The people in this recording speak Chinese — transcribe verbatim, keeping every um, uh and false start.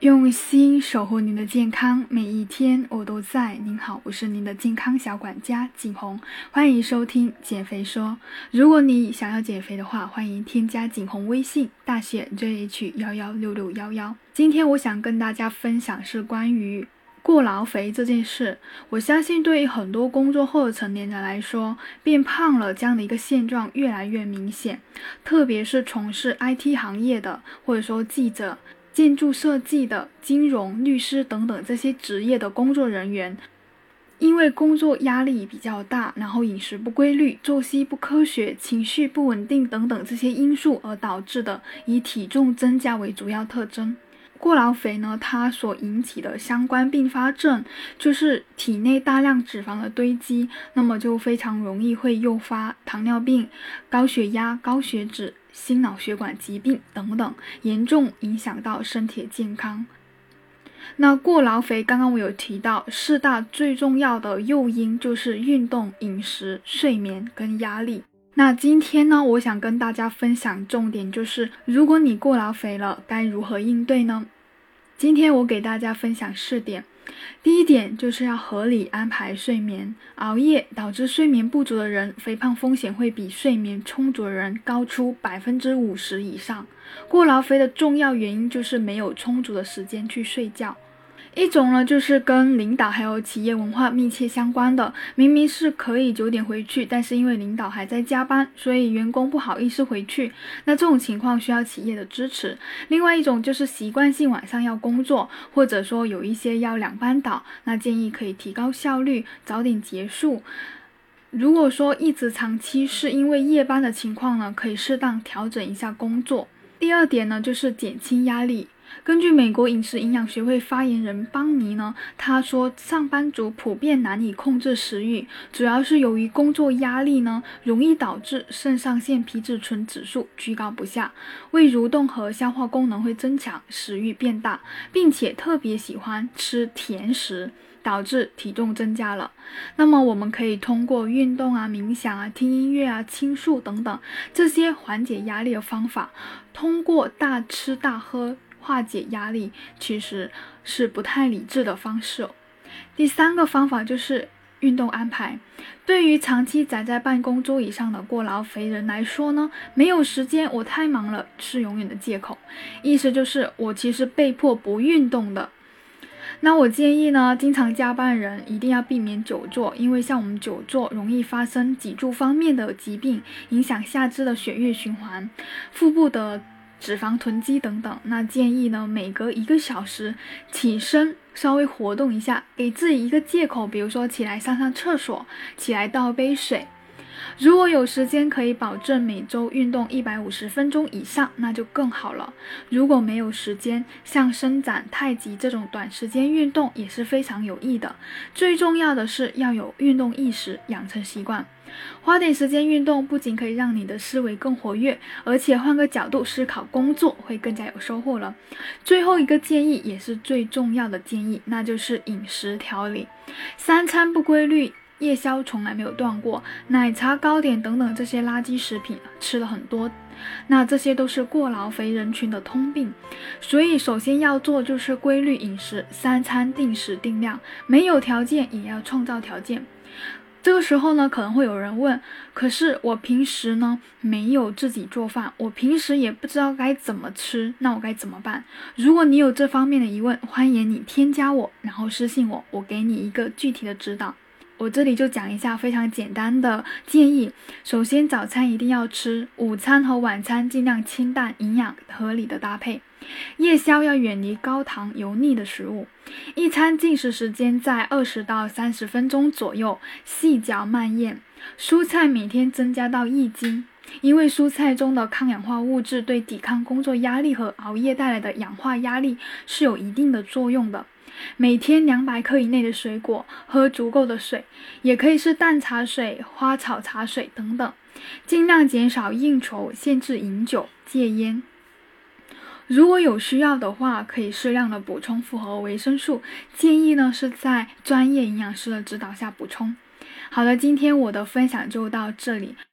用心守护您的健康，每一天我都在。您好，我是您的健康小管家景红，欢迎收听减肥说。如果你想要减肥的话，欢迎添加景红微信大写 J H 一一六六一一。今天我想跟大家分享是关于过劳肥这件事。我相信对于很多工作后的成年人来说，变胖了这样的一个现状越来越明显，特别是从事 I T 行业的，或者说记者、建筑设计的、金融、律师等等这些职业的工作人员，因为工作压力比较大，然后饮食不规律、作息不科学、情绪不稳定等等这些因素而导致的以体重增加为主要特征。过劳肥呢，它所引起的相关并发症就是体内大量脂肪的堆积，那么就非常容易会诱发糖尿病、高血压、高血脂、心脑血管疾病等等，严重影响到身体健康。那过劳肥刚刚我有提到四大最重要的诱因就是运动、饮食、睡眠跟压力。那今天呢，我想跟大家分享重点就是如果你过劳肥了该如何应对呢？今天我给大家分享四点。第一点就是要合理安排睡眠。熬夜导致睡眠不足的人，肥胖风险会比睡眠充足的人高出 百分之五十 以上。过劳肥的重要原因就是没有充足的时间去睡觉。一种呢，就是跟领导还有企业文化密切相关的，明明是可以九点回去，但是因为领导还在加班，所以员工不好意思回去，那这种情况需要企业的支持。另外一种就是习惯性晚上要工作，或者说有一些要两班倒，那建议可以提高效率，早点结束。如果说一直长期是因为夜班的情况呢，可以适当调整一下工作。第二点呢，就是减轻压力。根据美国饮食营养学会发言人邦尼呢，他说上班族普遍难以控制食欲，主要是由于工作压力呢，容易导致肾上腺皮质醇指数居高不下，胃蠕动和消化功能会增强，食欲变大，并且特别喜欢吃甜食，导致体重增加了。那么我们可以通过运动啊、冥想啊、听音乐啊、轻塑等等这些缓解压力的方法，通过大吃大喝化解压力，其实是不太理智的方式哦。第三个方法就是运动安排。对于长期宅在办公桌椅上的过劳肥人来说呢，没有时间，我太忙了，是永远的借口。意思就是我其实被迫不运动的。那我建议呢，经常加班的人一定要避免久坐，因为像我们久坐容易发生脊柱方面的疾病，影响下肢的血液循环，腹部的脂肪囤积等等。那建议呢，每隔一个小时起身稍微活动一下，给自己一个借口，比如说起来上上厕所，起来倒杯水。如果有时间可以保证每周运动一百五十分钟以上，那就更好了。如果没有时间，像伸展、太极这种短时间运动也是非常有益的。最重要的是要有运动意识，养成习惯。花点时间运动不仅可以让你的思维更活跃，而且换个角度思考工作会更加有收获了。最后一个建议也是最重要的建议，那就是饮食调理。三餐不规律，夜宵从来没有断过，奶茶、糕点等等这些垃圾食品吃了很多，那这些都是过劳肥人群的通病。所以首先要做就是规律饮食，三餐定时定量，没有条件也要创造条件。这个时候呢，可能会有人问，可是我平时呢没有自己做饭，我平时也不知道该怎么吃，那我该怎么办？如果你有这方面的疑问，欢迎你添加我，然后私信我，我给你一个具体的指导。我这里就讲一下非常简单的建议。首先，早餐一定要吃，午餐和晚餐尽量清淡、营养合理的搭配。夜宵要远离高糖油腻的食物。一餐进食时间在二十到三十分钟左右，细嚼慢咽。蔬菜每天增加到一斤，因为蔬菜中的抗氧化物质对抵抗工作压力和熬夜带来的氧化压力是有一定的作用的。每天两百克以内的水果，喝足够的水，也可以是淡茶水、花草茶水等等。尽量减少应酬，限制饮酒，戒烟。如果有需要的话，可以适量的补充复合维生素，建议呢是在专业营养师的指导下补充。好了，今天我的分享就到这里。